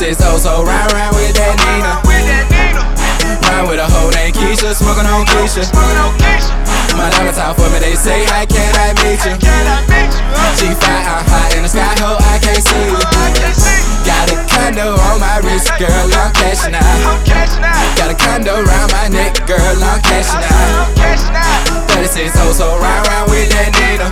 36 so round with that Nina. Ride with a hoe named Keisha, smoking on Keisha. My diamonds out for me, they say, how can I meet you? G5, I'm high in the sky, ho, I can't see you. Got a condo on my wrist, girl, I'm cashing out. Got a condo around my neck, girl, I'm cashing out. 36 so round with that Nina.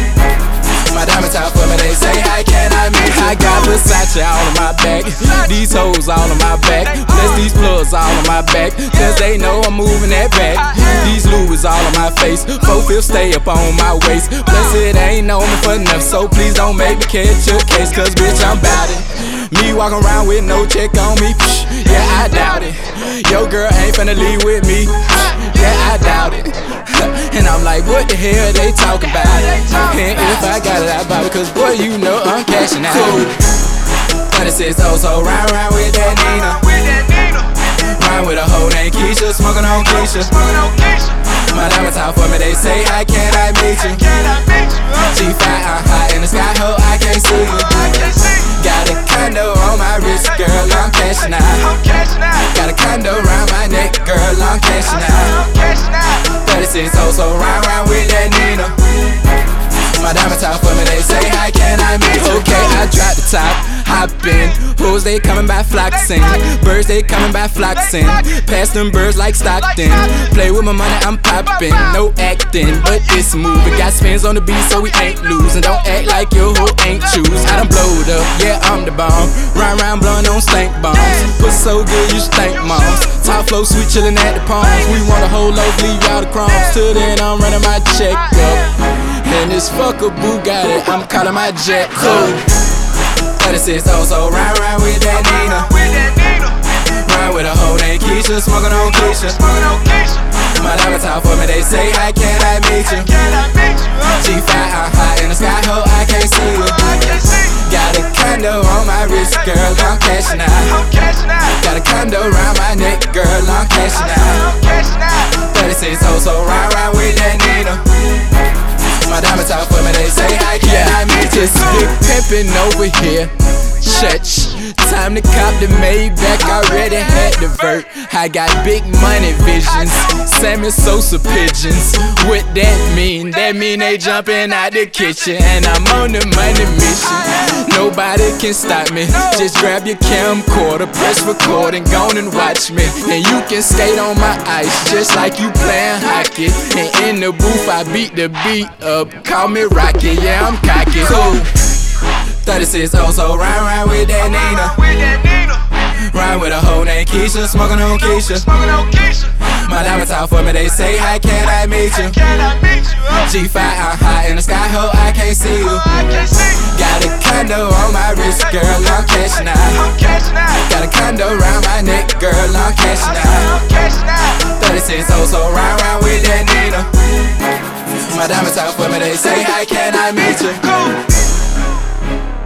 My diamonds out for me, they say, how can I meet you? I got Versace all on my back, these hoes all on my back, plus these plugs all on my back, cause they know I'm moving that back. These Louis all on my face, 4/5 stay up on my waist, plus it ain't on me for enough, so please don't make me catch your case, cause bitch I'm bout it. Me walking around with no check on me, yeah I doubt it. Yo girl ain't finna leave with me, yeah I doubt it. And I'm like, what the hell they talking about? And if I got it, I buy it, cause boy, you know I'm cashing out. 36 so round with that Nina. Ride with a hoe named Keisha, smoking on Keisha. My diamonds out for me, they say, how can I meet you? G5, I'm high in the sky, ho, I can't see you. Got a condo on my wrist, girl, I'm cashing out. Got a condo around my neck, girl, I'm cashing out. 36 so round with that Nina. My diamonds out for me, they say, how can I meet you? Okay, I drop the top, hop in. Hoes, they coming by flocking. Birds, they coming by flocking. Pass them birds like Stockton. Play with my money, I'm popping. No acting, but it's moving. Got spins on the beat, so we ain't losing. Don't act like your hoe ain't choose. I done blowed up, yeah, I'm the bomb. Round blowing on stank bombs. Put so good, you stank moms. Top flow, sweet chillin' at the palms. We want a whole loaf, leave y'all the crumbs. Till then, I'm running my check up. And this fucker Bugatti, I'm calling my jet cool. 36 so round with that Nina. Ride with a hoe named Keisha, smoking on Keisha. My diamonds out for me, they say, how can I meet you? G5, I'm high in the sky, ho, I can't see you. Got a condo on my wrist, girl, I'm cashing out. Got a condo around my neck, girl, I'm cashing out. 36 so round with that Nina. My diamonds out for me, they say, how can I meet you? Just big pimpin' over here. Church, time to cop the Maybach, already had the vert. I got big money visions, Sammy Sosa pigeons. What that mean? That mean they jumping out the kitchen, and I'm on the money mission. Nobody can stop me. Just grab your camcorder, press record, and go on and watch me. And you can skate on my ice, just like you playing hockey. And in the booth, I beat the beat up. Call me Rocky, yeah, I'm cocky. Cool. 36 so round with that Nina. Ride with a hoe named Keisha, smoking on Keisha. My diamonds out for me, they say, how can I meet you? G5, I'm high in the sky, ho, I can't see you. Got a condo on my wrist, girl, I'm cashing out. Got a condo around my neck, girl, I'm cashing out. 36 so round with that Nina. My diamonds out for me, they say, how can I meet you?